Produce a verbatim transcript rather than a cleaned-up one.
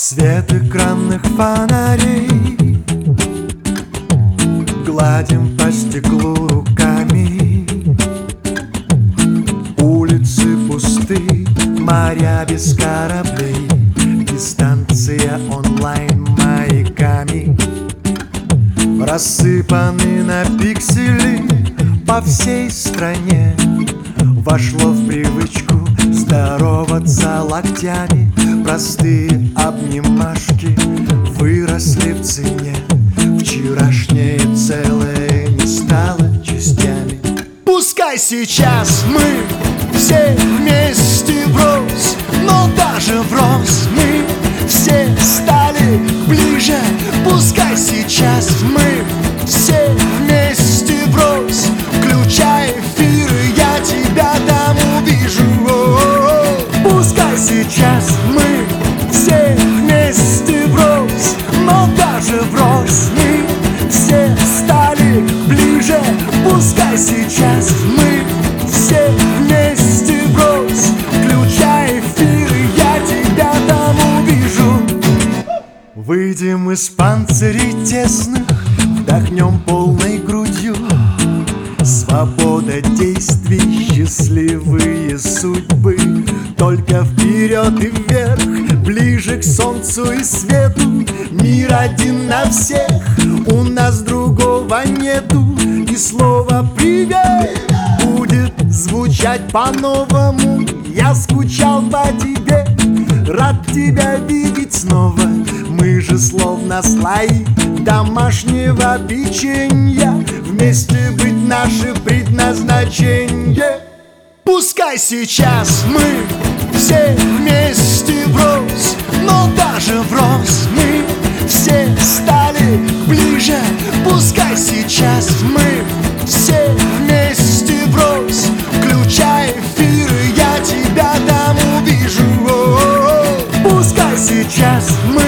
Свет экранных фонарей, гладим по стеклу руками. Улицы пусты, моря без кораблей, дистанция онлайн маяками. Рассыпаны на пиксели по всей стране. Вошло в привычку здороваться локтями. Простые обнимашки выросли в цене. Вчерашнее целое не стало частями. Пускай сейчас мы все вместе врозь, но даже врозь мы все стали ближе. Пускай сейчас мы все вместе врозь, включай эфир, я тебя там увижу. Пускай сейчас мы все вместе врозь, но даже врозь мы все стали ближе. Пускай сейчас мы все вместе врозь, включай эфир, я тебя там увижу. Выйдем из панцирей тесных, вдохнем полной грудью. Свобода действий, счастливые судьбы. Только вперед и вверх, ближе к солнцу и свету. Мир один на всех, у нас другого нету. И слово «привет» будет звучать по-новому. Я скучал по тебе, рад тебя видеть снова. Мы же словно слои домашнего печенья. Вместе быть наше предназначение. Пускай сейчас мы все вместе врозь, но даже врозь мы все стали ближе. Пускай сейчас мы все вместе врозь, включай эфир, я тебя там увижу. Пускай сейчас мы